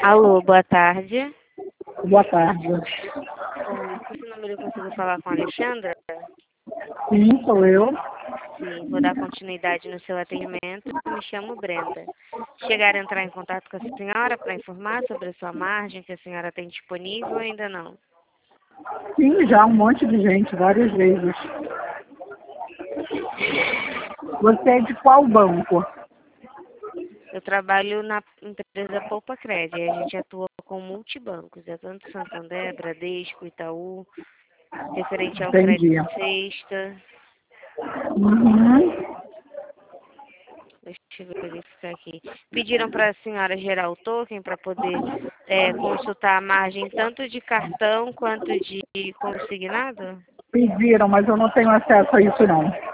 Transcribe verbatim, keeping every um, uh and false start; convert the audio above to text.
Alô, boa tarde. Boa tarde. Oi, com esse número eu consigo falar com a Alexandra? Sim, sou eu. Sim, vou dar continuidade no seu atendimento. Me chamo Brenda. Chegaram a entrar em contato com a senhora para informar sobre a sua margem que a senhora tem disponível ou ainda não? Sim, já um monte de gente, várias vezes. Você é de qual banco? Eu trabalho na empresa Poupa Cred e a gente atua com multibancos, é tanto Santander, Bradesco, Itaú, referente ao crédito Entendi. sexta. Uhum. Deixa eu verificar aqui. Pediram para a senhora gerar o token para poder é, consultar a margem tanto de cartão quanto de consignado? Pediram, mas eu não tenho acesso a isso não.